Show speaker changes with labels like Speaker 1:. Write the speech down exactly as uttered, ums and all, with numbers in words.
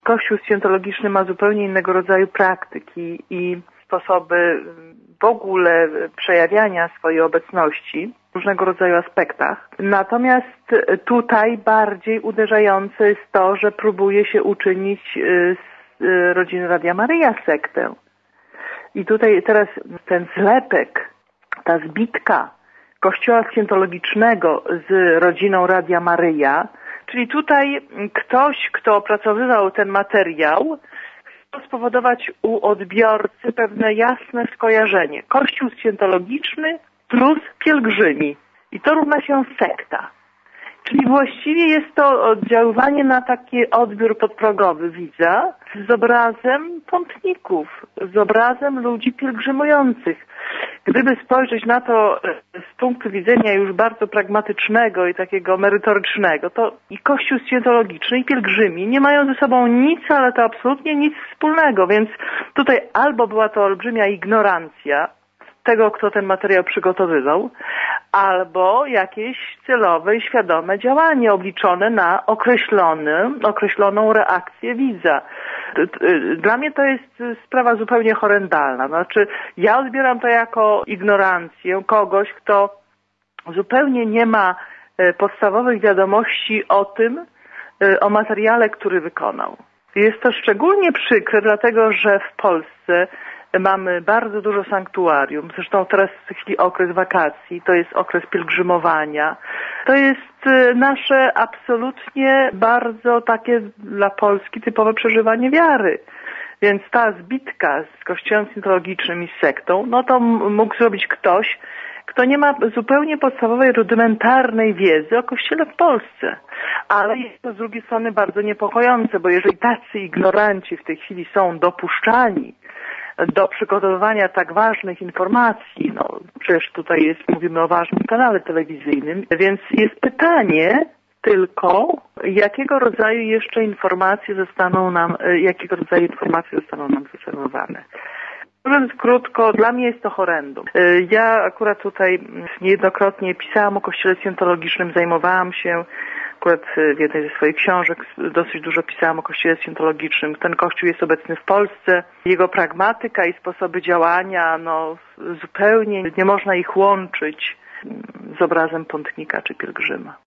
Speaker 1: Kościół scjentologiczny ma zupełnie innego rodzaju praktyki i sposoby w ogóle przejawiania swojej obecności w różnego rodzaju aspektach. Natomiast tutaj bardziej uderzające jest to, że próbuje się uczynić z rodziny Radia Maryja sektę. I tutaj teraz ten zlepek, ta zbitka Kościoła scjentologicznego z rodziną Radia Maryja, czyli tutaj ktoś, kto opracowywał ten materiał, chce spowodować u odbiorcy pewne jasne skojarzenie. Kościół scjentologiczny plus pielgrzymi. I to równa się sekta. Czyli właściwie jest to oddziaływanie na taki odbiór podprogowy widza z obrazem pątników, z obrazem ludzi pielgrzymujących. Gdyby spojrzeć na to z punktu widzenia już bardzo pragmatycznego i takiego merytorycznego, to i Kościół scjentologiczny, i pielgrzymi nie mają ze sobą nic, ale to absolutnie nic wspólnego, więc tutaj albo była to olbrzymia ignorancja tego, kto ten materiał przygotowywał, albo jakieś celowe i świadome działanie obliczone na określony, określoną reakcję widza. Dla mnie to jest sprawa zupełnie horrendalna. Znaczy, ja odbieram to jako ignorancję kogoś, kto zupełnie nie ma podstawowych wiadomości o tym, o materiale, który wykonał. Jest to szczególnie przykre, dlatego że w Polsce mamy bardzo dużo sanktuarium. Zresztą teraz w tej chwili okres wakacji, to jest okres pielgrzymowania. To jest nasze absolutnie bardzo takie dla Polski typowe przeżywanie wiary. Więc ta zbitka z Kościołem scjentologicznym i z sektą, no to mógł zrobić ktoś, kto nie ma zupełnie podstawowej, rudymentarnej wiedzy o Kościele w Polsce. Ale jest to z drugiej strony bardzo niepokojące, bo jeżeli tacy ignoranci w tej chwili są dopuszczani do przygotowywania tak ważnych informacji, no przecież tutaj jest, mówimy o ważnym kanale telewizyjnym, więc jest pytanie tylko, jakiego rodzaju jeszcze informacje zostaną nam, jakiego rodzaju informacje zostaną nam zaserwowane. Mówiąc krótko, dla mnie jest to horrendum. Ja akurat tutaj niejednokrotnie pisałam o Kościele scjentologicznym, zajmowałam się akurat w jednej ze swoich książek dosyć dużo pisałam o Kościele scjentologicznym. Ten Kościół jest obecny w Polsce. Jego pragmatyka i sposoby działania, no zupełnie nie można ich łączyć z obrazem pątnika czy pielgrzyma.